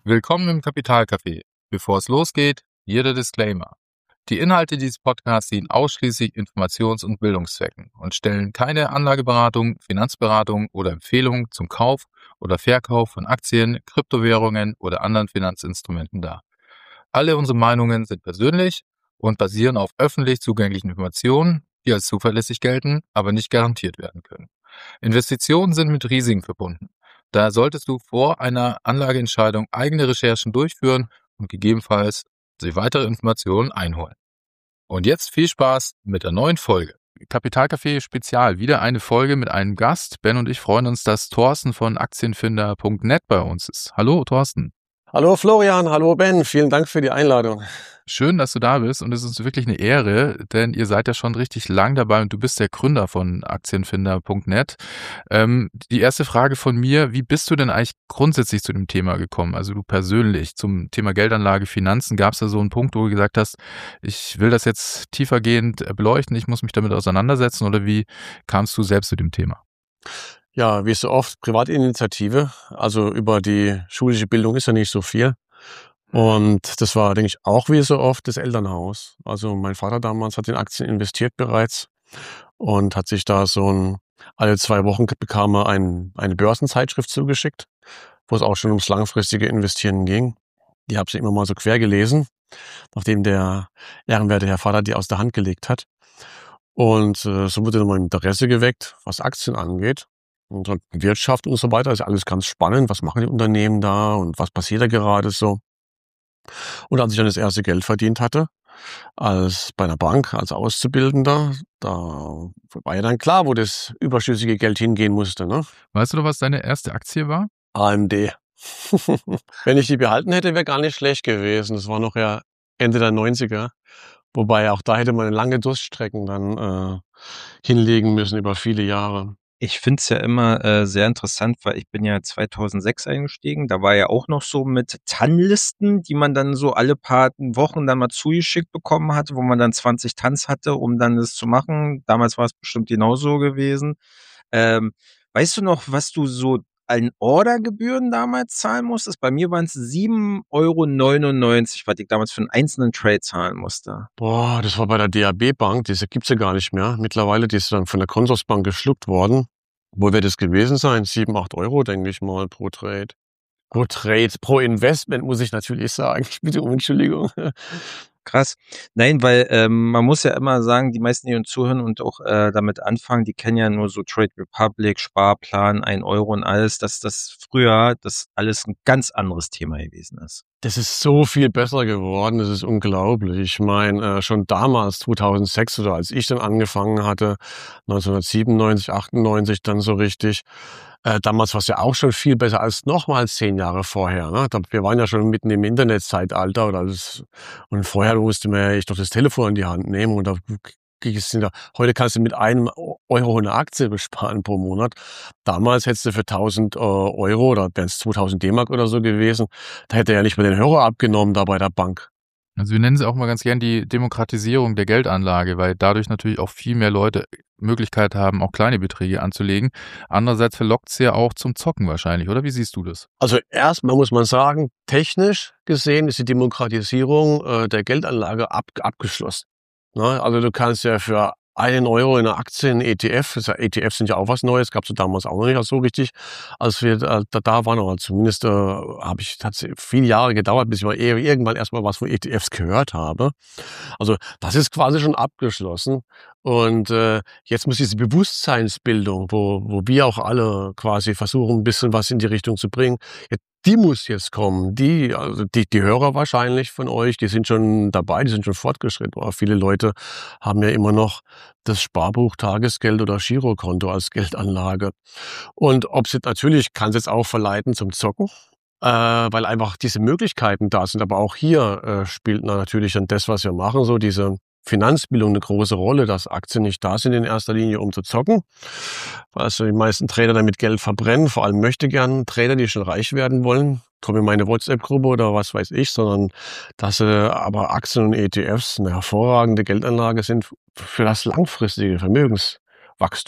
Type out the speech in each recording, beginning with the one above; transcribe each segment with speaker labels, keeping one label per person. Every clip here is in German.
Speaker 1: Willkommen im Kapitalcafé. Bevor es losgeht, hier der Disclaimer. Die Inhalte dieses Podcasts dienen ausschließlich Informations- und Bildungszwecken und stellen keine Anlageberatung, Finanzberatung oder Empfehlung zum Kauf oder Verkauf von Aktien, Kryptowährungen oder anderen Finanzinstrumenten dar. Alle unsere Meinungen sind persönlich und basieren auf öffentlich zugänglichen Informationen, die als zuverlässig gelten, aber nicht garantiert werden können. Investitionen sind mit Risiken verbunden. Daher solltest du vor einer Anlageentscheidung eigene Recherchen durchführen und gegebenenfalls sich weitere Informationen einholen. Und jetzt viel Spaß mit der neuen Folge. Kapitalcafé Spezial, wieder eine Folge mit einem Gast. Ben und ich freuen uns, dass Thorsten von Aktienfinder.net bei uns ist. Hallo Thorsten.
Speaker 2: Hallo Florian, hallo Ben, vielen Dank für die Einladung.
Speaker 1: Schön, dass du da bist und es ist wirklich eine Ehre, denn ihr seid ja schon richtig lang dabei und du bist der Gründer von Aktienfinder.net. Die erste Frage von mir, wie bist du denn eigentlich grundsätzlich zu dem Thema gekommen? Also du persönlich zum Thema Geldanlage, Finanzen, gab es da so einen Punkt, wo du gesagt hast, ich will das jetzt tiefergehend beleuchten, ich muss mich damit auseinandersetzen, oder wie kamst du selbst zu dem Thema?
Speaker 2: Ja, wie so oft, Privatinitiative, also über die schulische Bildung ist ja nicht so viel. Und das war, denke ich, auch wie so oft das Elternhaus. Also mein Vater damals hat in Aktien investiert bereits und hat sich da alle 2 Wochen bekam er eine Börsenzeitschrift zugeschickt, wo es auch schon ums langfristige Investieren ging. Die habe ich immer mal so quer gelesen, nachdem der ehrenwerte Herr Vater die aus der Hand gelegt hat. Und so wurde dann mein Interesse geweckt, was Aktien angeht. Und Wirtschaft und so weiter ist alles ganz spannend. Was machen die Unternehmen da und was passiert da gerade so? Und als ich dann das erste Geld verdient hatte, als bei einer Bank, als Auszubildender, da war ja dann klar, wo das überschüssige Geld hingehen musste, ne?
Speaker 1: Weißt du noch, was deine erste Aktie war?
Speaker 2: AMD. Wenn ich die behalten hätte, wäre gar nicht schlecht gewesen. Das war noch ja Ende der 90er. Wobei auch da hätte man lange Durststrecken dann hinlegen müssen über viele Jahre.
Speaker 3: Ich finde es ja immer sehr interessant, weil ich bin ja 2006 eingestiegen. Da war ja auch noch so mit TAN-Listen, die man dann so alle paar Wochen dann mal zugeschickt bekommen hatte, wo man dann 20 TANs hatte, um dann das zu machen. Damals war es bestimmt genauso gewesen. Weißt du noch, was du so an Ordergebühren damals zahlen musstest? Bei mir waren es 7,99 €, was ich damals für einen einzelnen Trade zahlen musste.
Speaker 2: Boah, das war bei der DAB Bank, diese gibt's ja gar nicht mehr. Mittlerweile, die ist dann von der Consorsbank geschluckt worden. Wo wird es gewesen sein? 7, 8 €, denke ich mal, pro Trade. Pro Investment, muss ich natürlich sagen. Ich bitte um Entschuldigung.
Speaker 3: Krass. Nein, weil man muss ja immer sagen, die meisten, die uns zuhören und auch damit anfangen, die kennen ja nur so Trade Republic, Sparplan, 1 € und alles, dass das früher das alles ein ganz anderes Thema gewesen ist.
Speaker 2: Das ist so viel besser geworden, das ist unglaublich. Ich meine, schon damals, 2006 oder als ich dann angefangen hatte, 1997, 98 dann so richtig, damals war es ja auch schon viel besser als nochmals 10 Jahre vorher. Ne? Wir waren ja schon mitten im Internetzeitalter und vorher musste man ja echt doch das Telefon in die Hand nehmen und heute kannst du mit 1 € eine Aktie besparen pro Monat. Damals hättest du für 1.000 € oder wären es 2.000 D-Mark oder so gewesen, da hätte er ja nicht mal den Hörer abgenommen da bei der Bank.
Speaker 1: Also wir nennen es auch mal ganz gern die Demokratisierung der Geldanlage, weil dadurch natürlich auch viel mehr Leute Möglichkeit haben, auch kleine Beträge anzulegen. Andererseits verlockt es ja auch zum Zocken wahrscheinlich, oder? Wie siehst du das?
Speaker 2: Also erstmal muss man sagen, technisch gesehen ist die Demokratisierung der Geldanlage abgeschlossen. Ne? Also du kannst ja für 1 € in einer Aktie, ein ETF, ETFs sind ja auch was Neues, gab es damals auch noch nicht so richtig, als wir da waren, oder zumindest hat es viele Jahre gedauert, bis ich mal irgendwann erstmal was von ETFs gehört habe. Also das ist quasi schon abgeschlossen und jetzt muss diese Bewusstseinsbildung, wo wir auch alle quasi versuchen, ein bisschen was in die Richtung zu bringen, die muss jetzt kommen. Die Hörer wahrscheinlich von euch, die sind schon dabei, die sind schon fortgeschritten. Aber viele Leute haben ja immer noch das Sparbuch, Tagesgeld oder Girokonto als Geldanlage. Und natürlich kann es jetzt auch verleiten zum Zocken, weil einfach diese Möglichkeiten da sind. Aber auch hier spielt natürlich dann das, was wir machen, so diese Finanzbildung eine große Rolle, dass Aktien nicht da sind in erster Linie, um zu zocken. Also die meisten Trader damit Geld verbrennen, vor allem möchte gern Trader, die schon reich werden wollen, kommen in meine WhatsApp-Gruppe oder was weiß ich, sondern dass aber Aktien und ETFs eine hervorragende Geldanlage sind für das langfristige Vermögenswachstum.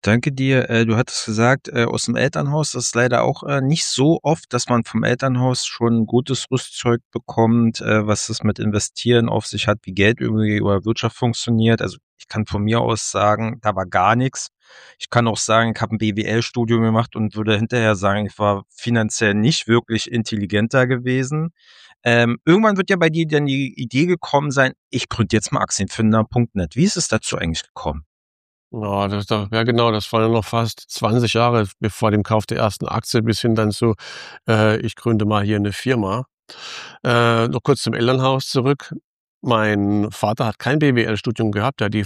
Speaker 3: Danke dir. Du hattest gesagt, aus dem Elternhaus, das ist leider auch nicht so oft, dass man vom Elternhaus schon ein gutes Rüstzeug bekommt, was es mit Investieren auf sich hat, wie Geld irgendwie oder Wirtschaft funktioniert. Also ich kann von mir aus sagen, da war gar nichts. Ich kann auch sagen, ich habe ein BWL-Studium gemacht und würde hinterher sagen, ich war finanziell nicht wirklich intelligenter gewesen. Irgendwann wird ja bei dir dann die Idee gekommen sein, ich gründe jetzt mal Aktienfinder.net. Wie ist es dazu eigentlich gekommen?
Speaker 2: Ja, ja genau, das waren ja noch fast 20 Jahre vor dem Kauf der ersten Aktie bis hin dann zu, ich gründe mal hier eine Firma. Noch kurz zum Elternhaus zurück. Mein Vater hat kein BWL-Studium gehabt, der hat die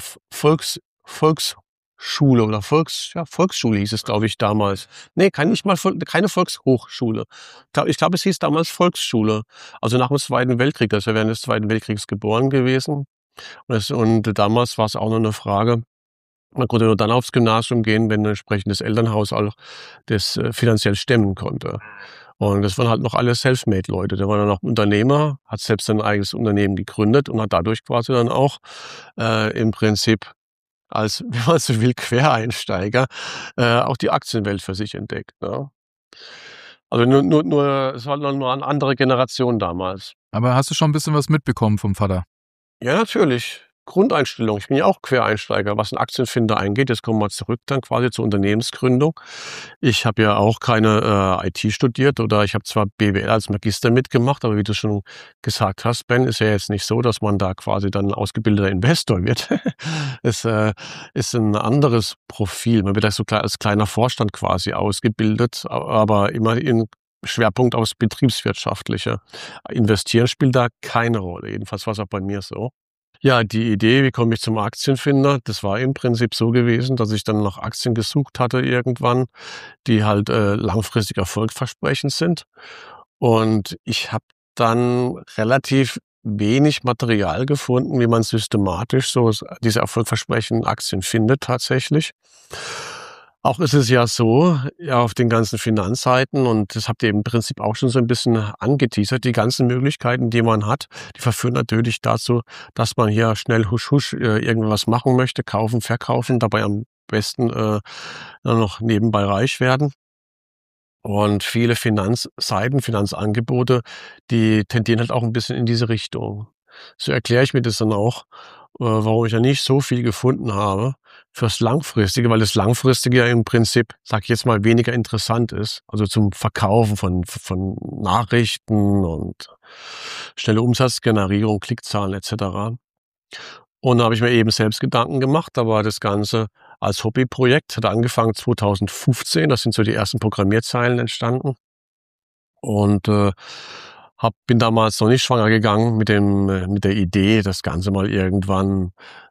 Speaker 2: Volksschule oder Volksschule hieß es, glaube ich, damals. Nee, keine Volkshochschule. Ich glaube, es hieß damals Volksschule. Also nach dem Zweiten Weltkrieg, das ist ja während des Zweiten Weltkriegs geboren gewesen. Und damals war es auch noch eine Frage, man konnte nur dann aufs Gymnasium gehen, wenn ein entsprechendes Elternhaus auch das finanziell stemmen konnte. Und das waren halt noch alle Selfmade-Leute. Der war dann auch Unternehmer, hat selbst ein eigenes Unternehmen gegründet und hat dadurch quasi dann auch im Prinzip als, wenn man so will, Quereinsteiger auch die Aktienwelt für sich entdeckt. Ne? Also es war nur eine andere Generation damals.
Speaker 1: Aber hast du schon ein bisschen was mitbekommen vom Vater?
Speaker 2: Ja, natürlich. Grundeinstellung. Ich bin ja auch Quereinsteiger, was einen Aktienfinder eingeht. Jetzt kommen wir zurück dann quasi zur Unternehmensgründung. Ich habe ja auch keine IT studiert oder ich habe zwar BWL als Magister mitgemacht, aber wie du schon gesagt hast, Ben, ist ja jetzt nicht so, dass man da quasi dann ein ausgebildeter Investor wird. Es ist ein anderes Profil. Man wird da so als kleiner Vorstand quasi ausgebildet, aber immer in Schwerpunkt aufs Betriebswirtschaftliche. Investieren spielt da keine Rolle. Jedenfalls war es auch bei mir so. Ja, die Idee, wie komme ich zum Aktienfinder, das war im Prinzip so gewesen, dass ich dann nach Aktien gesucht hatte irgendwann, die halt langfristig erfolgversprechend sind. Und ich habe dann relativ wenig Material gefunden, wie man systematisch so diese erfolgversprechenden Aktien findet tatsächlich. Auch ist es ja so, ja, auf den ganzen Finanzseiten, und das habt ihr im Prinzip auch schon so ein bisschen angeteasert, die ganzen Möglichkeiten, die man hat, die verführen natürlich dazu, dass man hier schnell husch husch irgendwas machen möchte, kaufen, verkaufen, dabei am besten dann noch nebenbei reich werden. Und viele Finanzseiten, Finanzangebote, die tendieren halt auch ein bisschen in diese Richtung. So erkläre ich mir das dann auch, warum ich ja nicht so viel gefunden habe fürs Langfristige, weil das Langfristige ja im Prinzip, sage ich jetzt mal, weniger interessant ist. Also zum Verkaufen von Nachrichten und schnelle Umsatzgenerierung, Klickzahlen etc. Und da habe ich mir eben selbst Gedanken gemacht. Da war das Ganze als Hobbyprojekt, hat angefangen 2015. Das sind so die ersten Programmierzeilen entstanden. Und bin damals noch nicht schwanger gegangen mit der Idee, das Ganze mal irgendwann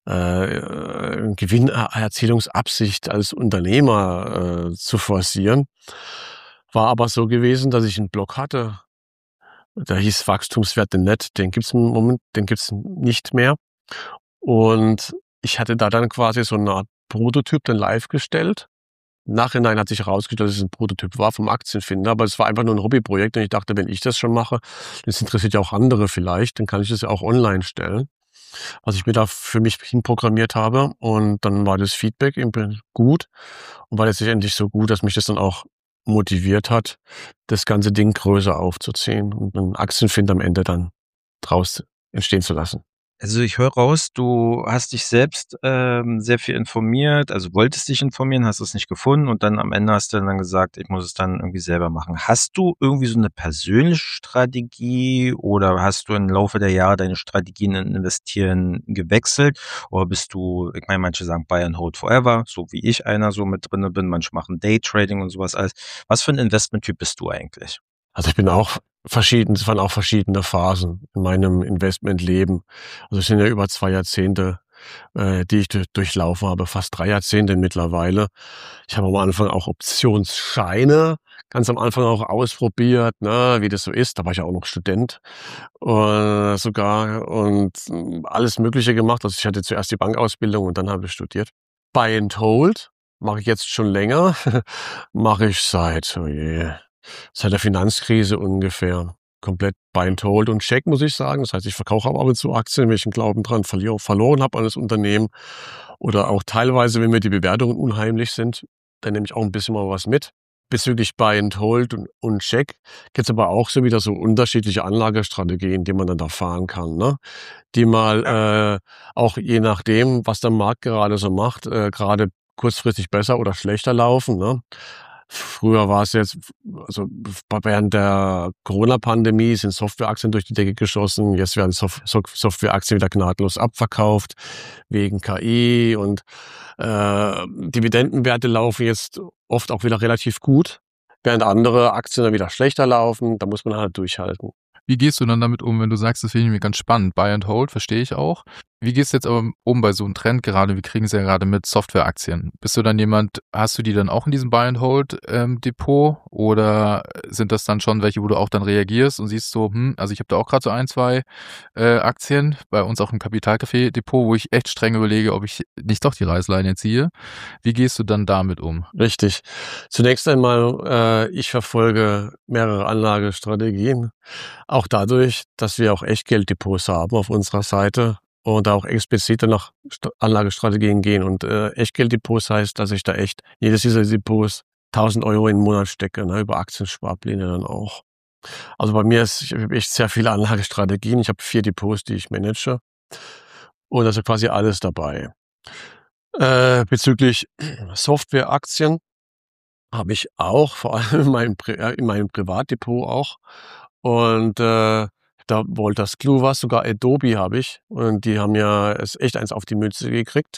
Speaker 2: Gewinnerzielungsabsicht als Unternehmer zu forcieren. War aber so gewesen, dass ich einen Blog hatte. Der hieß Wachstumswerte.net. Den gibt's im Moment, den gibt's nicht mehr. Und ich hatte da dann quasi so eine Art Prototyp dann live gestellt. Im Nachhinein hat sich herausgestellt, dass es ein Prototyp war vom Aktienfinder, aber es war einfach nur ein Hobbyprojekt und ich dachte, wenn ich das schon mache, das interessiert ja auch andere vielleicht, dann kann ich das ja auch online stellen, was ich mir da für mich hinprogrammiert habe, und dann war das Feedback eben gut und war letztendlich so gut, dass mich das dann auch motiviert hat, das ganze Ding größer aufzuziehen und einen Aktienfinder am Ende dann draus entstehen zu lassen.
Speaker 3: Also ich höre raus, du hast dich selbst sehr viel informiert, also wolltest dich informieren, hast es nicht gefunden und dann am Ende hast du dann gesagt, ich muss es dann irgendwie selber machen. Hast du irgendwie so eine persönliche Strategie oder hast du im Laufe der Jahre deine Strategien in Investieren gewechselt? Oder bist du, ich meine, manche sagen Buy and Hold Forever, so wie ich einer so mit drinne bin, manche machen Daytrading und sowas alles. Was für ein Investmenttyp bist du eigentlich?
Speaker 2: Also es waren auch verschiedene Phasen in meinem Investmentleben. Also es sind ja über 2 Jahrzehnte, die ich durchlaufen habe, fast 3 Jahrzehnte mittlerweile. Ich habe am Anfang auch Optionsscheine ganz am Anfang auch ausprobiert, ne, wie das so ist. Da war ich ja auch noch Student sogar und alles Mögliche gemacht. Also ich hatte zuerst die Bankausbildung und dann habe ich studiert. Buy and Hold mache ich jetzt schon länger. Mache ich seit der Finanzkrise ungefähr. komplett Buy and Hold und Check, muss ich sagen. Das heißt, ich verkaufe aber ab und zu Aktien, wenn ich einen Glauben dran verloren habe an das Unternehmen. Oder auch teilweise, wenn mir die Bewertungen unheimlich sind, dann nehme ich auch ein bisschen mal was mit. Bezüglich Buy and Hold und Check gibt es aber auch so wieder so unterschiedliche Anlagestrategien, die man dann da fahren kann, ne? Die mal auch je nachdem, was der Markt gerade so macht, gerade kurzfristig besser oder schlechter laufen, ne? Früher war es jetzt, also während der Corona-Pandemie sind Softwareaktien durch die Decke geschossen. Jetzt werden Softwareaktien wieder gnadenlos abverkauft wegen KI und Dividendenwerte laufen jetzt oft auch wieder relativ gut, während andere Aktien dann wieder schlechter laufen. Da muss man halt durchhalten.
Speaker 1: Wie gehst du dann damit um, wenn du sagst, das finde ich mir ganz spannend, Buy and Hold, verstehe ich auch. Wie gehst du jetzt aber um bei so einem Trend gerade, wir kriegen es ja gerade mit Softwareaktien. Bist du dann jemand, hast du die dann auch in diesem Buy and Hold Depot oder sind das dann schon welche, wo du auch dann reagierst und siehst so, also ich habe da auch gerade so 1, 2 Aktien, bei uns auch im Kapitalcafé Depot, wo ich echt streng überlege, ob ich nicht doch die Reißleine ziehe. Wie gehst du dann damit um?
Speaker 2: Richtig. Zunächst einmal, ich verfolge mehrere Anlagestrategien. Auch dadurch, dass wir auch Echtgelddepots haben auf unserer Seite und da auch explizit nach Anlagestrategien gehen. Und Echtgelddepots heißt, dass ich da echt jedes dieser Depots 1.000 Euro im Monat stecke, ne, über Aktiensparpläne dann auch. Also bei mir ich habe echt sehr viele Anlagestrategien. Ich habe 4 Depots, die ich manage. Und da ist quasi alles dabei. Bezüglich Softwareaktien habe ich auch, vor allem in meinem Privatdepot auch. Und da Wolters Kluwer, sogar Adobe habe ich. Und die haben ja es echt eins auf die Mütze gekriegt.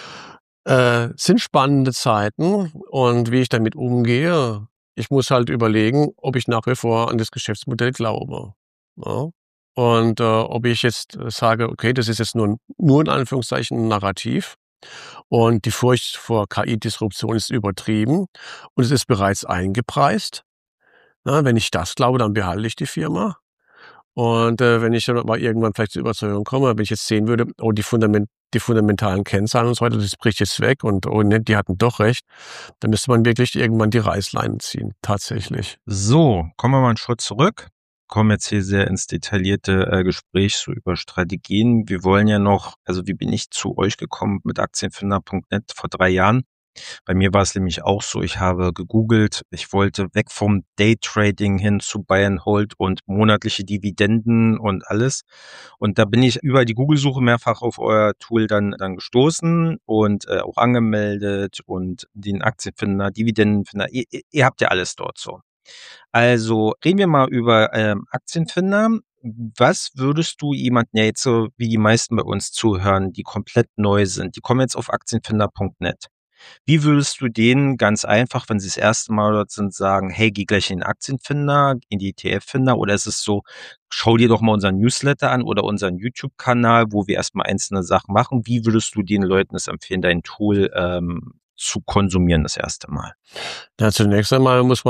Speaker 2: Sind spannende Zeiten und wie ich damit umgehe, ich muss halt überlegen, ob ich nach wie vor an das Geschäftsmodell glaube. Ja? Und ob ich jetzt sage, okay, das ist jetzt nur in Anführungszeichen ein Narrativ und die Furcht vor KI-Disruption ist übertrieben und es ist bereits eingepreist. Na, wenn ich das glaube, dann behalte ich die Firma. Und wenn ich dann aber irgendwann vielleicht zur Überzeugung komme, wenn ich jetzt sehen würde, oh, die fundamentalen Kennzahlen und so weiter, das bricht jetzt weg und oh ne, die hatten doch recht, dann müsste man wirklich irgendwann die Reißleine ziehen, tatsächlich.
Speaker 3: So, kommen wir mal einen Schritt zurück. Kommen jetzt hier sehr ins detaillierte Gespräch so über Strategien. Wir wollen ja noch, also wie bin ich zu euch gekommen mit Aktienfinder.net vor 3 Jahren? Bei mir war es nämlich auch so, ich habe gegoogelt, ich wollte weg vom Daytrading hin zu Buy and Hold und monatliche Dividenden und alles. Und da bin ich über die Google-Suche mehrfach auf euer Tool dann gestoßen und auch angemeldet und den Aktienfinder, Dividendenfinder, ihr habt ja alles dort so. Also reden wir mal über Aktienfinder. Was würdest du jemanden, ja jetzt so wie die meisten bei uns zuhören, die komplett neu sind, die kommen jetzt auf Aktienfinder.net. Wie würdest du denen ganz einfach, wenn sie das erste Mal dort sind, sagen, hey, geh gleich in den Aktienfinder, in die ETF-Finder, oder ist es so, schau dir doch mal unseren Newsletter an oder unseren YouTube-Kanal, wo wir erstmal einzelne Sachen machen. Wie würdest du den Leuten es empfehlen, dein Tool zu konsumieren das erste Mal?
Speaker 2: Ja, zunächst einmal muss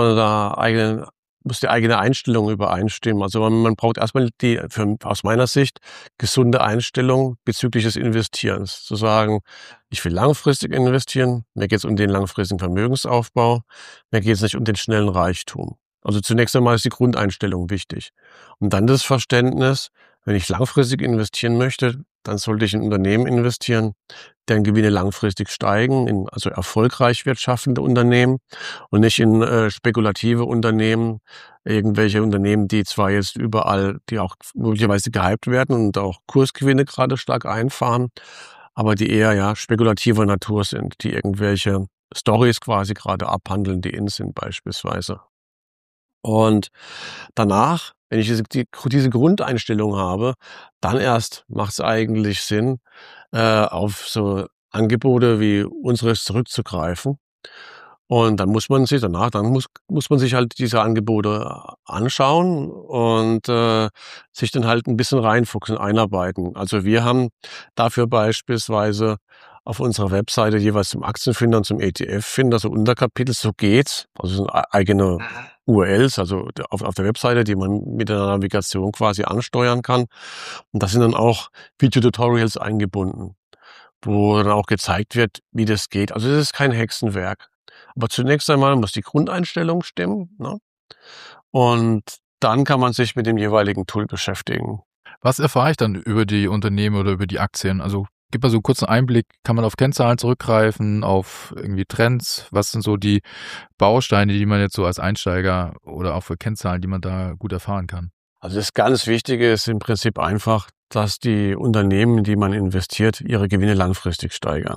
Speaker 2: die eigene Einstellung übereinstimmen. Also man braucht erstmal aus meiner Sicht gesunde Einstellung bezüglich des Investierens. Zu sagen, ich will langfristig investieren, mir geht es um den langfristigen Vermögensaufbau, mir geht es nicht um den schnellen Reichtum. Also zunächst einmal ist die Grundeinstellung wichtig. Und dann das Verständnis, wenn ich langfristig investieren möchte, dann sollte ich in Unternehmen investieren, deren Gewinne langfristig steigen, also erfolgreich wirtschaftende Unternehmen und nicht in spekulative Unternehmen, irgendwelche Unternehmen, die zwar jetzt überall, die auch möglicherweise gehypt werden und auch Kursgewinne gerade stark einfahren, aber die eher spekulativer Natur sind, die irgendwelche Stories quasi gerade abhandeln, die in sind beispielsweise. Und danach, wenn ich diese Grundeinstellung habe, dann erst macht es eigentlich Sinn, auf so Angebote wie unseres zurückzugreifen. Und dann muss man sich halt diese Angebote anschauen und sich dann halt ein bisschen reinfuchsen, einarbeiten. Also wir haben dafür beispielsweise auf unserer Webseite jeweils zum Aktienfinder und zum ETF-Finder so Unterkapitel, so geht's. Also sind eigene URLs, also auf der Webseite, die man mit der Navigation quasi ansteuern kann. Und da sind dann auch Video-Tutorials eingebunden, wo dann auch gezeigt wird, wie das geht. Also es ist kein Hexenwerk. Aber zunächst einmal muss die Grundeinstellung stimmen, ne? Und dann kann man sich mit dem jeweiligen Tool beschäftigen.
Speaker 1: Was erfahre ich dann über die Unternehmen oder über die Aktien? Also gib mal so einen kurzen Einblick. Kann man auf Kennzahlen zurückgreifen, auf irgendwie Trends? Was sind so die Bausteine, die man jetzt so als Einsteiger oder auch für Kennzahlen, die man da gut erfahren kann?
Speaker 2: Also das ganz Wichtige ist im Prinzip einfach, dass die Unternehmen, in die man investiert, ihre Gewinne langfristig steigern.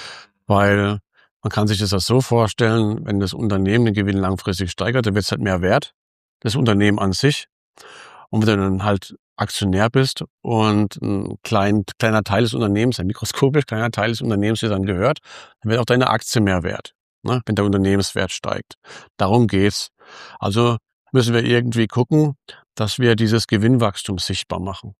Speaker 2: Weil man kann sich das auch so vorstellen, wenn das Unternehmen den Gewinn langfristig steigert, dann wird es halt mehr wert, das Unternehmen an sich. Und wenn du dann halt Aktionär bist und ein kleiner Teil des Unternehmens, ein mikroskopisch kleiner Teil des Unternehmens dir dann gehört, dann wird auch deine Aktie mehr wert, ne, wenn der Unternehmenswert steigt. Darum geht's. Also müssen wir irgendwie gucken, dass wir dieses Gewinnwachstum sichtbar machen.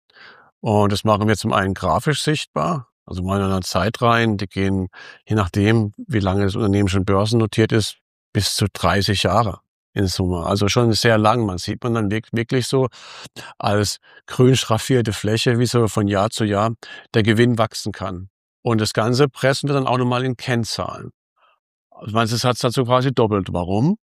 Speaker 2: Und das machen wir zum einen grafisch sichtbar, also mal in einer Zeit rein, die gehen, je nachdem, wie lange das Unternehmen schon börsennotiert ist, bis zu 30 Jahre in Summe. Also schon sehr lang. Man sieht man dann wirklich so als grün schraffierte Fläche, wie so von Jahr zu Jahr der Gewinn wachsen kann. Und das Ganze pressen wir dann auch nochmal in Kennzahlen. Also man, das hat dazu quasi doppelt. Warum?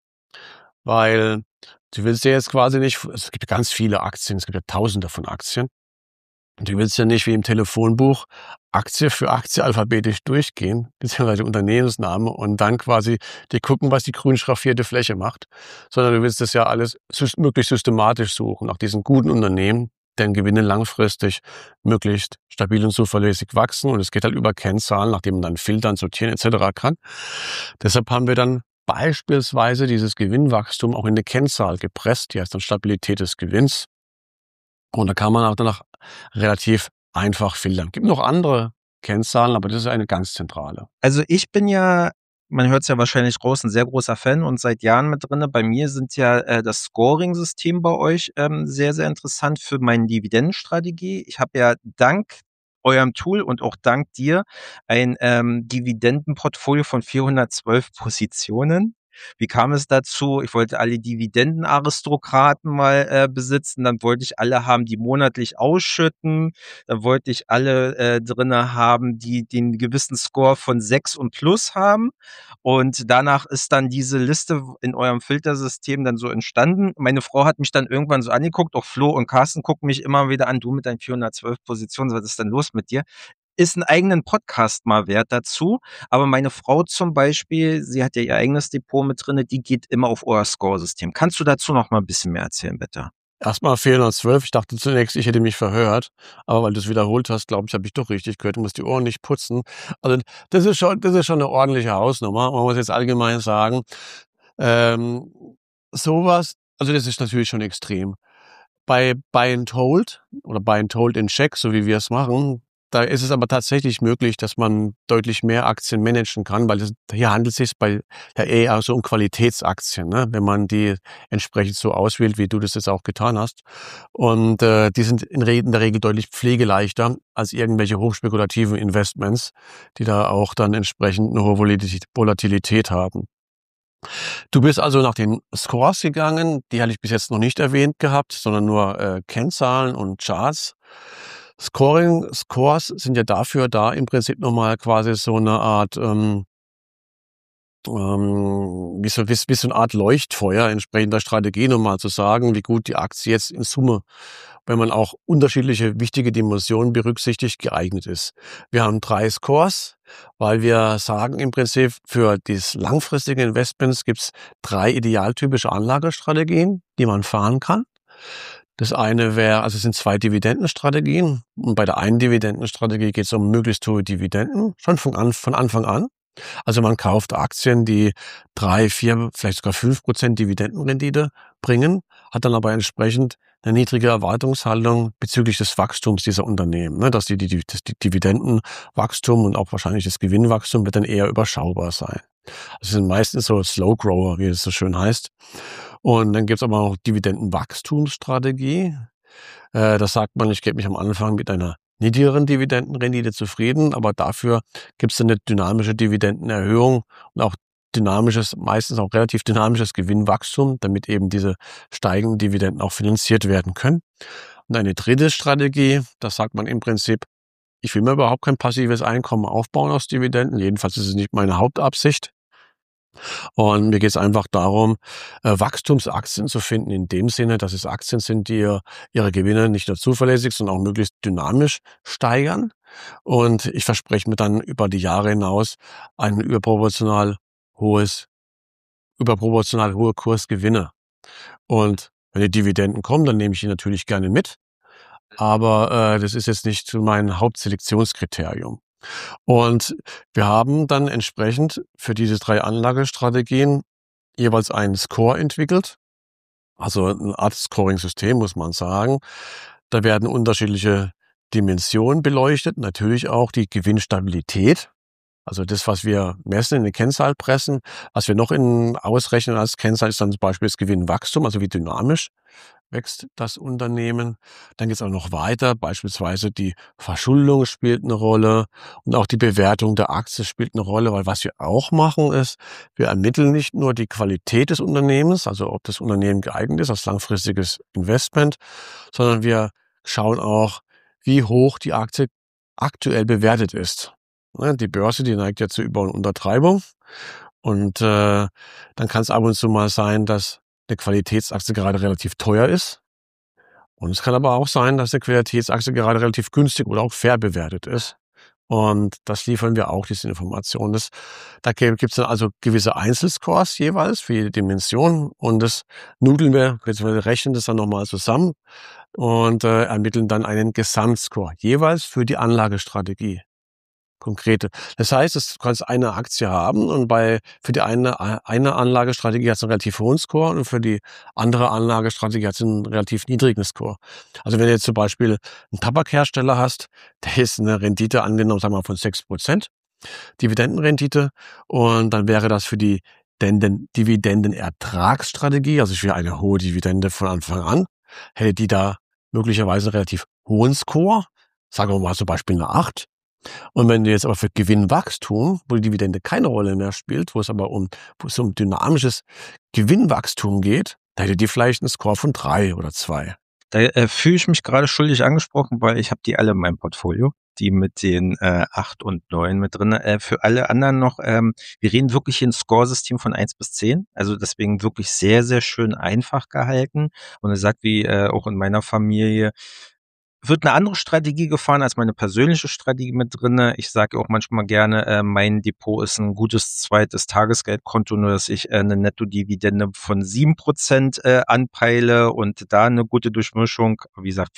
Speaker 2: Weil du willst ja jetzt quasi nicht, es gibt ganz viele Aktien, es gibt ja Tausende von Aktien. Und du willst ja nicht wie im Telefonbuch Aktie für Aktie alphabetisch durchgehen, beziehungsweise Unternehmensname und dann quasi dir gucken, was die grün schraffierte Fläche macht, sondern du willst das ja alles möglichst systematisch suchen, nach diesen guten Unternehmen, deren Gewinne langfristig möglichst stabil und zuverlässig wachsen. Und es geht halt über Kennzahlen, nachdem man dann filtern, sortieren etc. kann. Deshalb haben wir dann beispielsweise dieses Gewinnwachstum auch in eine Kennzahl gepresst, die heißt dann Stabilität des Gewinns. Und da kann man auch danach relativ einfach filtern. Gibt noch andere Kennzahlen, aber das ist eine ganz zentrale.
Speaker 3: Also ich bin ja, man hört es ja wahrscheinlich raus, ein sehr großer Fan und seit Jahren mit drinne. Bei mir sind ja das Scoring-System bei euch sehr, sehr interessant für meine Dividendenstrategie. Ich habe ja dank eurem Tool und auch dank dir ein Dividendenportfolio von 412 Positionen. Wie kam es dazu? Ich wollte alle Dividendenaristokraten mal besitzen, dann wollte ich alle haben, die monatlich ausschütten, dann wollte ich alle drinne haben, die den gewissen Score von 6 und plus haben. Und danach ist dann diese Liste in eurem Filtersystem dann so entstanden. Meine Frau hat mich dann irgendwann so angeguckt, auch Flo und Carsten gucken mich immer wieder an, du mit deinen 412 Positionen, was ist denn los mit dir? Ist einen eigenen Podcast mal wert dazu. Aber meine Frau zum Beispiel, sie hat ja ihr eigenes Depot mit drinne, die geht immer auf euer Score-System. Kannst du dazu noch mal ein bisschen mehr erzählen, bitte?
Speaker 2: Erstmal 412. Ich dachte zunächst, ich hätte mich verhört. Aber weil du es wiederholt hast, glaube ich, habe ich doch richtig gehört. Du musst die Ohren nicht putzen. Also das ist schon eine ordentliche Hausnummer. Man muss jetzt allgemein sagen. Sowas, also das ist natürlich schon extrem. Bei Buy and Hold oder Buy and Hold in Check, so wie wir es machen, da ist es aber tatsächlich möglich, dass man deutlich mehr Aktien managen kann, weil hier handelt es sich bei ja eher so um Qualitätsaktien, ne? Wenn man die entsprechend so auswählt, wie du das jetzt auch getan hast. Und die sind in der Regel deutlich pflegeleichter als irgendwelche hochspekulativen Investments, die da auch dann entsprechend eine hohe Volatilität haben. Du bist also nach den Scores gegangen, die hatte ich bis jetzt noch nicht erwähnt gehabt, sondern nur Kennzahlen und Charts. Scores sind ja dafür da, im Prinzip nochmal quasi so eine Art, wie so eine Art Leuchtfeuer entsprechender Strategie nochmal zu sagen, wie gut die Aktie jetzt in Summe, wenn man auch unterschiedliche wichtige Dimensionen berücksichtigt, geeignet ist. Wir haben 3 Scores, weil wir sagen im Prinzip, für dieses langfristige Investments gibt's 3 idealtypische Anlagestrategien, die man fahren kann. Das eine wäre, es sind 2 Dividendenstrategien. Und bei der einen Dividendenstrategie geht es um möglichst hohe Dividenden, schon von Anfang an. Also man kauft Aktien, die 3, 4, vielleicht sogar 5% Dividendenrendite bringen, hat dann aber entsprechend eine niedrige Erwartungshaltung bezüglich des Wachstums dieser Unternehmen. Ne? Dass das Dividendenwachstum und auch wahrscheinlich das Gewinnwachstum wird dann eher überschaubar sein. Also sind meistens so Slow Grower, wie es so schön heißt. Und dann gibt's aber auch Dividendenwachstumsstrategie. Das sagt man, ich gebe mich am Anfang mit einer niedrigeren Dividendenrendite zufrieden, aber dafür gibt's dann eine dynamische Dividendenerhöhung und auch meistens auch relativ dynamisches Gewinnwachstum, damit eben diese steigenden Dividenden auch finanziert werden können. Und eine dritte Strategie, das sagt man im Prinzip, ich will mir überhaupt kein passives Einkommen aufbauen aus Dividenden, jedenfalls ist es nicht meine Hauptabsicht. Und mir geht es einfach darum, Wachstumsaktien zu finden, in dem Sinne, dass es Aktien sind, die ihre Gewinne nicht nur zuverlässig, sondern auch möglichst dynamisch steigern. Und ich verspreche mir dann über die Jahre hinaus ein überproportional hohe Kursgewinne. Und wenn die Dividenden kommen, dann nehme ich die natürlich gerne mit. Aber das ist jetzt nicht mein Hauptselektionskriterium. Und wir haben dann entsprechend für diese 3 Anlagestrategien jeweils einen Score entwickelt, also eine Art Scoring-System, muss man sagen. Da werden unterschiedliche Dimensionen beleuchtet, natürlich auch die Gewinnstabilität, also das, was wir messen, in eine Kennzahl pressen. Was wir noch ausrechnen als Kennzahl, ist dann zum Beispiel das Gewinnwachstum, also wie dynamisch wächst das Unternehmen. Dann geht es auch noch weiter, beispielsweise die Verschuldung spielt eine Rolle und auch die Bewertung der Aktie spielt eine Rolle, weil was wir auch machen ist, wir ermitteln nicht nur die Qualität des Unternehmens, also ob das Unternehmen geeignet ist als langfristiges Investment, sondern wir schauen auch, wie hoch die Aktie aktuell bewertet ist. Die Börse, die neigt ja zu Über- und Untertreibung. Und dann kann es ab und zu mal sein, dass eine Qualitätsaktie gerade relativ teuer ist. Und es kann aber auch sein, dass eine Qualitätsaktie gerade relativ günstig oder auch fair bewertet ist. Und das liefern wir auch, diese Informationen. Da gibt es dann also gewisse Einzelscores jeweils für jede Dimension. Und das nudeln wir, beziehungsweise rechnen das dann nochmal zusammen und ermitteln dann einen Gesamtscore, jeweils für die Anlagestrategie. Konkrete. Das heißt, du kannst eine Aktie haben und für die eine Anlagestrategie hat es einen relativ hohen Score und für die andere Anlagestrategie hat es einen relativ niedrigen Score. Also wenn du jetzt zum Beispiel einen Tabakhersteller hast, der ist eine Rendite angenommen, sagen wir mal von 6%, Dividendenrendite, und dann wäre das für die Dividendenertragsstrategie, also für eine hohe Dividende von Anfang an, hätte die da möglicherweise einen relativ hohen Score, sagen wir mal zum Beispiel eine 8. Und wenn du jetzt aber für Gewinnwachstum, wo die Dividende keine Rolle mehr spielt, wo es um dynamisches Gewinnwachstum geht, da hätte die vielleicht einen Score von 3 oder 2.
Speaker 3: Da fühle ich mich gerade schuldig angesprochen, weil ich habe die alle in meinem Portfolio, die mit den 8 und 9 mit drin. Für alle anderen noch, wir reden wirklich hier ein Scoresystem von 1 bis 10, also deswegen wirklich sehr, sehr schön einfach gehalten. Und er sagt, wie auch in meiner Familie, wird eine andere Strategie gefahren als meine persönliche Strategie mit drinne. Ich sage auch manchmal gerne, mein Depot ist ein gutes zweites Tagesgeldkonto, nur dass ich eine Nettodividende von 7% anpeile und da eine gute Durchmischung. Wie gesagt,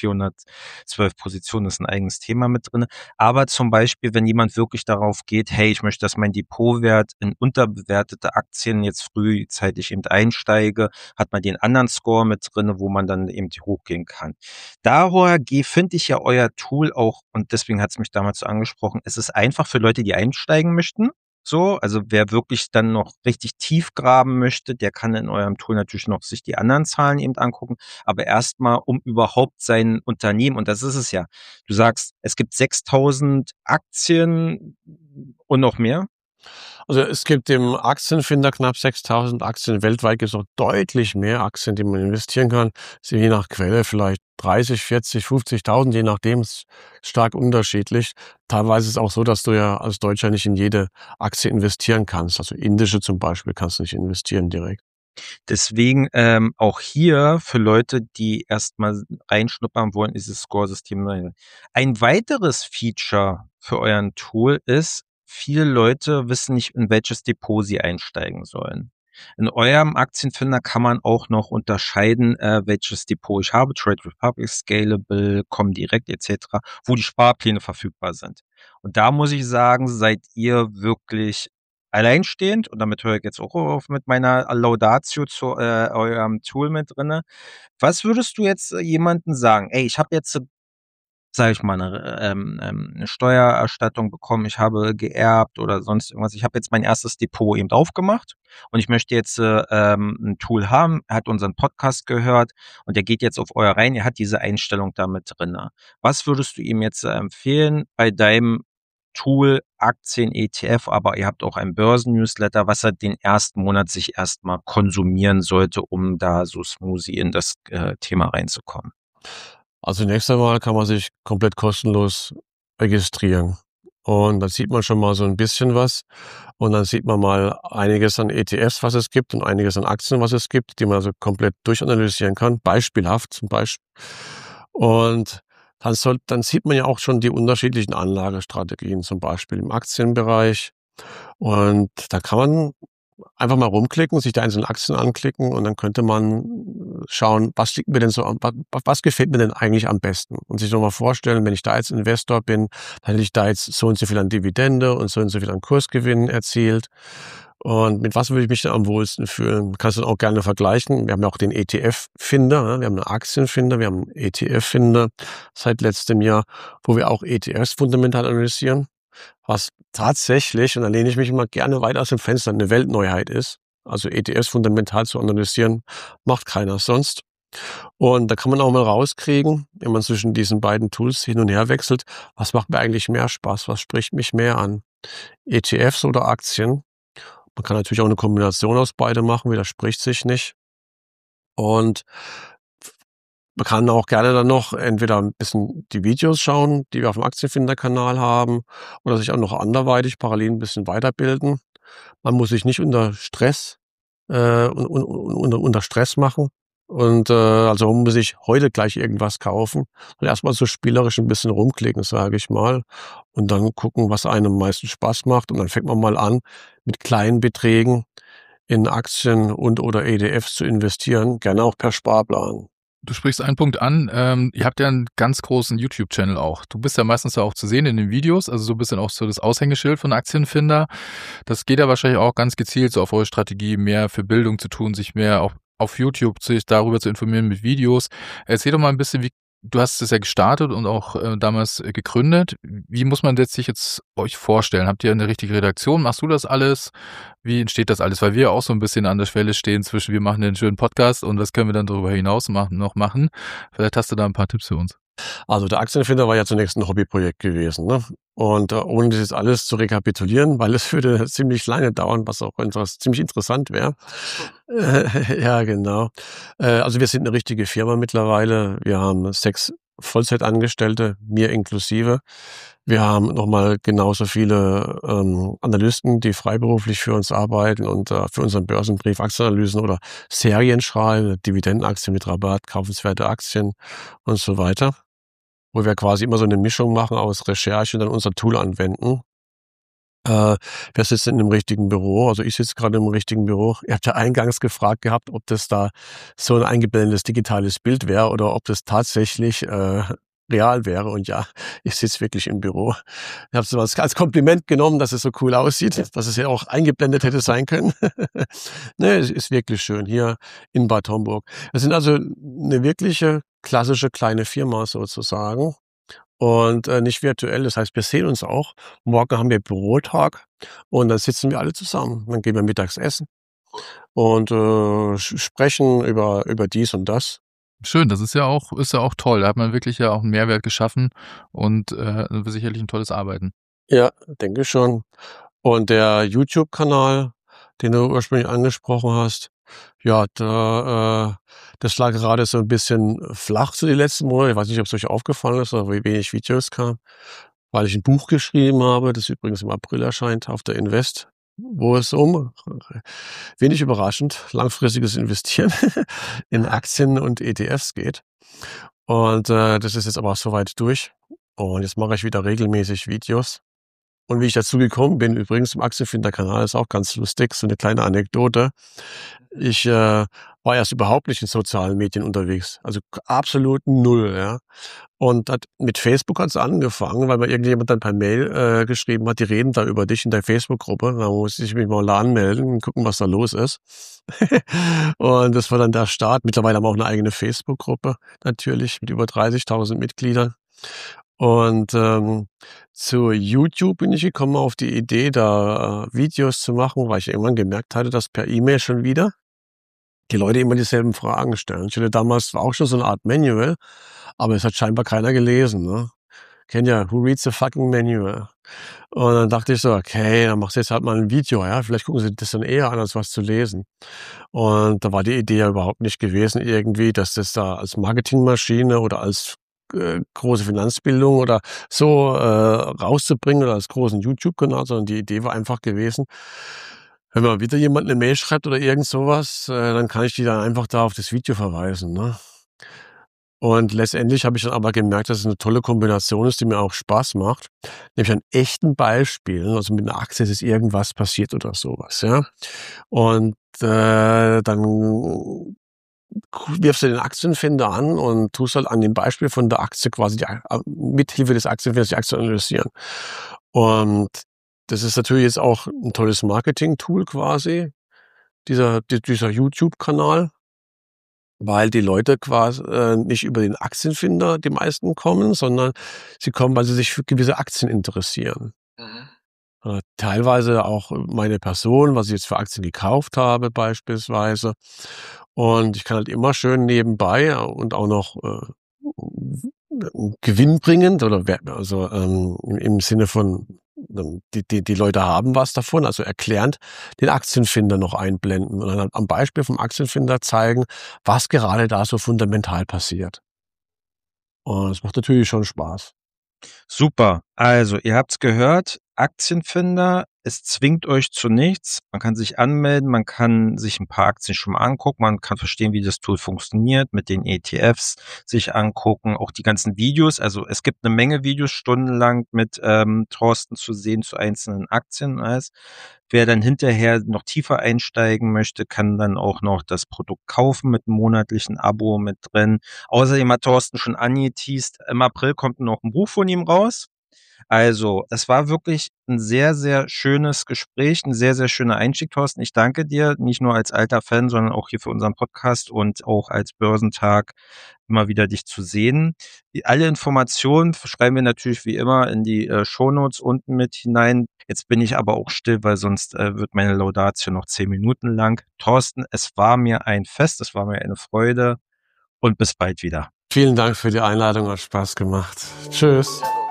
Speaker 3: 412 Positionen ist ein eigenes Thema mit drinne. Aber zum Beispiel, wenn jemand wirklich darauf geht, hey, ich möchte, dass mein Depotwert in unterbewertete Aktien jetzt frühzeitig eben einsteige, hat man den anderen Score mit drinne, wo man dann eben hochgehen kann. Daher finde ich ja euer Tool auch, und deswegen hat es mich damals so angesprochen, es ist einfach für Leute, die einsteigen möchten. So, also wer wirklich dann noch richtig tief graben möchte, der kann in eurem Tool natürlich noch sich die anderen Zahlen eben angucken. Aber erstmal, um überhaupt sein Unternehmen, und das ist es ja, du sagst, es gibt 6.000 Aktien und noch mehr.
Speaker 2: Also es gibt im Aktienfinder knapp 6.000 Aktien. Weltweit gibt es noch deutlich mehr Aktien, die man investieren kann. Sind je nach Quelle vielleicht 30, 40, 50.000, je nachdem, ist stark unterschiedlich. Teilweise ist es auch so, dass du ja als Deutscher nicht in jede Aktie investieren kannst. Also indische zum Beispiel kannst du nicht investieren direkt.
Speaker 3: Deswegen auch hier für Leute, die erstmal reinschnuppern wollen, ist das Scoresystem neu. Ein weiteres Feature für euren Tool ist, viele Leute wissen nicht, in welches Depot sie einsteigen sollen. In eurem Aktienfinder kann man auch noch unterscheiden, welches Depot ich habe, Trade Republic, Scalable, Comdirect etc., wo die Sparpläne verfügbar sind. Und da muss ich sagen, seid ihr wirklich alleinstehend, und damit höre ich jetzt auch auf mit meiner Laudatio zu eurem Tool mit drinne. Was würdest du jetzt jemanden sagen? Ey, ich habe jetzt, sage ich mal, eine Steuererstattung bekommen, ich habe geerbt oder sonst irgendwas. Ich habe jetzt mein erstes Depot eben aufgemacht und ich möchte jetzt ein Tool haben. Er hat unseren Podcast gehört und er geht jetzt auf euer rein. Er hat diese Einstellung da mit drinne. Was würdest du ihm jetzt empfehlen bei deinem Tool, Aktien, ETF, aber ihr habt auch ein Börsennewsletter, was er den ersten Monat sich erstmal konsumieren sollte, um da so smoothie in das Thema reinzukommen?
Speaker 2: Also zunächst einmal kann man sich komplett kostenlos registrieren. Und dann sieht man schon mal so ein bisschen was. Und dann sieht man mal einiges an ETFs, was es gibt und einiges an Aktien, was es gibt, die man also komplett durchanalysieren kann, beispielhaft zum Beispiel. Und dann sieht man ja auch schon die unterschiedlichen Anlagestrategien, zum Beispiel im Aktienbereich. Und da kann man einfach mal rumklicken, sich die einzelnen Aktien anklicken und dann könnte man schauen, was liegt mir denn so was gefällt mir denn eigentlich am besten? Und sich nochmal vorstellen, wenn ich da jetzt Investor bin, dann hätte ich da jetzt so und so viel an Dividende und so viel an Kursgewinn erzielt. Und mit was würde ich mich dann am wohlsten fühlen? Man kann es dann auch gerne vergleichen. Wir haben ja auch den ETF-Finder, wir haben einen Aktienfinder, wir haben einen ETF-Finder seit letztem Jahr, wo wir auch ETFs fundamental analysieren, was tatsächlich, und da lehne ich mich immer gerne weit aus dem Fenster, eine Weltneuheit ist. Also ETFs fundamental zu analysieren, macht keiner sonst. Und da kann man auch mal rauskriegen, wenn man zwischen diesen beiden Tools hin und her wechselt, was macht mir eigentlich mehr Spaß, was spricht mich mehr an, ETFs oder Aktien. Man kann natürlich auch eine Kombination aus beide machen, widerspricht sich nicht. Und man kann auch gerne dann noch entweder ein bisschen die Videos schauen, die wir auf dem Aktienfinder-Kanal haben, oder sich auch noch anderweitig parallel ein bisschen weiterbilden. Man muss sich nicht unter Stress unter Stress machen. Und also man muss sich heute gleich irgendwas kaufen. Und erstmal so spielerisch ein bisschen rumklicken, sage ich mal. Und dann gucken, was einem am meisten Spaß macht. Und dann fängt man mal an, mit kleinen Beträgen in Aktien und oder ETFs zu investieren, gerne auch per Sparplan.
Speaker 1: Du sprichst einen Punkt an. Ihr habt ja einen ganz großen YouTube-Channel auch. Du bist ja meistens auch zu sehen in den Videos, also so ein bisschen auch so das Aushängeschild von Aktienfinder. Das geht ja wahrscheinlich auch ganz gezielt so auf eure Strategie, mehr für Bildung zu tun, sich mehr auch auf YouTube sich darüber zu informieren mit Videos. Erzähl doch mal ein bisschen, du hast es ja gestartet und auch damals gegründet. Wie muss man sich jetzt euch vorstellen? Habt ihr eine richtige Redaktion? Machst du das alles? Wie entsteht das alles? Weil wir auch so ein bisschen an der Schwelle stehen zwischen, wir machen den schönen Podcast und was können wir dann darüber hinaus noch machen? Vielleicht hast du da ein paar Tipps für uns.
Speaker 2: Also der Aktienfinder war ja zunächst ein Hobbyprojekt gewesen, ne? Und ohne das jetzt alles zu rekapitulieren, weil es würde ziemlich lange dauern, was auch ziemlich interessant wäre. Ja, genau. Also wir sind eine richtige Firma mittlerweile. Wir haben 6 Vollzeitangestellte, mir inklusive. Wir haben nochmal genauso viele Analysten, die freiberuflich für uns arbeiten und für unseren Börsenbrief Aktienanalysen oder Serien schreiben, Dividendenaktien mit Rabatt, kaufenswerte Aktien und so weiter, wo wir quasi immer so eine Mischung machen aus Recherche und dann unser Tool anwenden. Wir sitzen in einem richtigen Büro, also ich sitze gerade im richtigen Büro. Ihr habt ja eingangs gefragt gehabt, ob das da so ein eingeblendetes digitales Bild wäre oder ob das tatsächlich real wäre. Und ja, ich sitze wirklich im Büro. Ich habe es als Kompliment genommen, dass es so cool aussieht, dass es ja auch eingeblendet hätte sein können. Ne, es ist wirklich schön hier in Bad Homburg. Wir sind also eine wirkliche klassische kleine Firma sozusagen. Und nicht virtuell, das heißt, wir sehen uns auch. Morgen haben wir Bürotag und dann sitzen wir alle zusammen. Dann gehen wir mittags essen und sprechen über dies und das.
Speaker 1: Schön, das ist ja auch toll. Da hat man wirklich ja auch einen Mehrwert geschaffen und sicherlich ein tolles Arbeiten.
Speaker 2: Ja, denke schon. Und der YouTube-Kanal, den du ursprünglich angesprochen hast, ja, das lag gerade so ein bisschen flach so die letzten Monate. Ich weiß nicht, ob es euch aufgefallen ist oder wie wenig Videos kamen, weil ich ein Buch geschrieben habe, das übrigens im April erscheint, auf der Invest, wo es wenig überraschend, langfristiges Investieren in Aktien und ETFs geht. Und das ist jetzt aber auch soweit durch. Und jetzt mache ich wieder regelmäßig Videos. Und wie ich dazu gekommen bin, übrigens im Aktienfinder-Kanal, ist auch ganz lustig, so eine kleine Anekdote. Ich war erst überhaupt nicht in sozialen Medien unterwegs, also absolut null, ja. Und mit Facebook hat's angefangen, weil mir irgendjemand dann per Mail geschrieben hat, die reden da über dich in der Facebook-Gruppe. Da musste ich mich mal anmelden und gucken, was da los ist. Und das war dann der Start. Mittlerweile haben wir auch eine eigene Facebook-Gruppe, natürlich, mit über 30.000 Mitgliedern. Und zu YouTube bin ich gekommen auf die Idee, da Videos zu machen, weil ich irgendwann gemerkt hatte, dass per E-Mail schon wieder die Leute immer dieselben Fragen stellen. Ich hatte damals auch schon so eine Art Manual, aber es hat scheinbar keiner gelesen. Ne? Kennt ja, who reads the fucking manual? Und dann dachte ich so, okay, dann machst du jetzt halt mal ein Video, ja, vielleicht gucken sie das dann eher an, als was zu lesen. Und da war die Idee ja überhaupt nicht gewesen irgendwie, dass das da als Marketingmaschine oder als große Finanzbildung oder so rauszubringen oder als großen YouTube-Kanal, sondern die Idee war einfach gewesen, wenn mal wieder jemand eine Mail schreibt oder irgend sowas, dann kann ich die dann einfach da auf das Video verweisen, ne? Und letztendlich habe ich dann aber gemerkt, dass es eine tolle Kombination ist, die mir auch Spaß macht. Nämlich an echten Beispielen, also mit einer Aktie ist irgendwas passiert oder sowas, ja. Und dann wirfst du den Aktienfinder an und tust halt an dem Beispiel von der Aktie quasi mithilfe des Aktienfinders die Aktie analysieren. Und das ist natürlich jetzt auch ein tolles Marketing-Tool quasi, dieser YouTube-Kanal, weil die Leute quasi nicht über den Aktienfinder, die meisten kommen, sondern sie kommen, weil sie sich für gewisse Aktien interessieren. Teilweise auch meine Person, was ich jetzt für Aktien gekauft habe beispielsweise. Und ich kann halt immer schön nebenbei und auch noch gewinnbringend oder also im Sinne von die Leute haben was davon, also erklärend den Aktienfinder noch einblenden und dann halt am Beispiel vom Aktienfinder zeigen, was gerade da so fundamental passiert. Und es macht natürlich schon Spaß.
Speaker 3: Super. Also, ihr habt's gehört. Aktienfinder, es zwingt euch zu nichts. Man kann sich anmelden, man kann sich ein paar Aktien schon mal angucken, man kann verstehen, wie das Tool funktioniert, mit den ETFs sich angucken, auch die ganzen Videos. Also, es gibt eine Menge Videos stundenlang mit Thorsten zu sehen zu einzelnen Aktien. Alles. Wer dann hinterher noch tiefer einsteigen möchte, kann dann auch noch das Produkt kaufen mit einem monatlichen Abo mit drin. Außerdem hat Thorsten schon angeteased, im April kommt noch ein Buch von ihm raus. Also, es war wirklich ein sehr, sehr schönes Gespräch, ein sehr, sehr schöner Einstieg, Thorsten. Ich danke dir, nicht nur als alter Fan, sondern auch hier für unseren Podcast und auch als Börsentag immer wieder dich zu sehen. Alle Informationen schreiben wir natürlich wie immer in die Shownotes unten mit hinein. Jetzt bin ich aber auch still, weil sonst wird meine Laudatio noch 10 Minuten lang. Thorsten, es war mir ein Fest, es war mir eine Freude und bis bald wieder.
Speaker 2: Vielen Dank für die Einladung, hat Spaß gemacht. Tschüss.